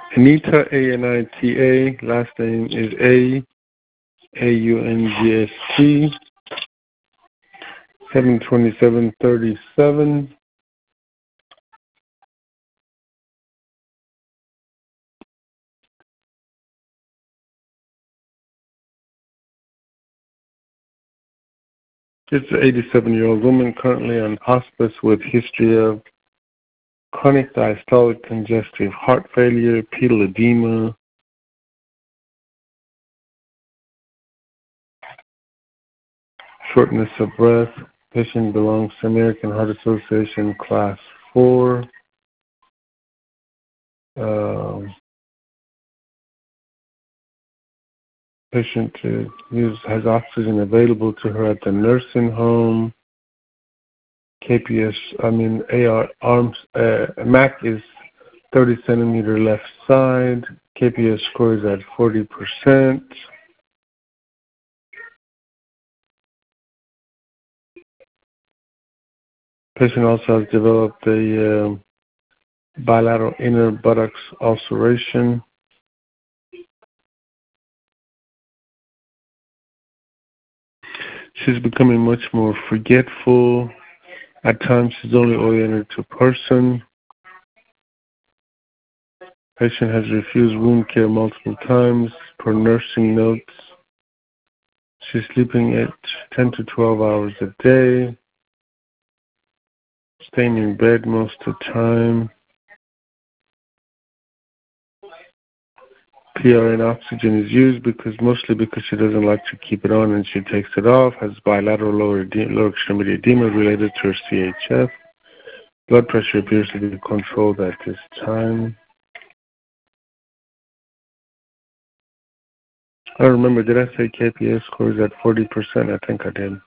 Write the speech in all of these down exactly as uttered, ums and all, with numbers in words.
Anita, A N I T A. Last name is A, A U N G S T. seven twenty-seven thirty-seven. It's an eighty-seven-year-old woman currently on hospice with history of chronic diastolic congestive heart failure, pedal edema, shortness of breath. Patient belongs to American Heart Association Class four. Uh, patient uh, use, has oxygen available to her at the nursing home. K P S, I mean, A R arms, uh, M A C is thirty centimeter left side. K P S score is at forty percent. Patient also has developed a uh, bilateral inner buttocks ulceration. She's becoming much more forgetful. At times, she's only oriented to person. Patient has refused wound care multiple times per nursing notes. She's sleeping at ten to twelve hours a day, staying in bed most of the time. P R N oxygen is used because mostly because she doesn't like to keep it on and she takes it off. Has bilateral lower, edema, lower extremity edema related to her C H F. Blood pressure appears to be controlled at this time. I don't remember, did I say K P S score is at forty percent? I think I did.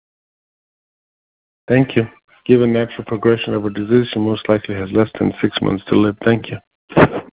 Thank you. Given natural progression of her disease, she most likely has less than six months to live. Thank you.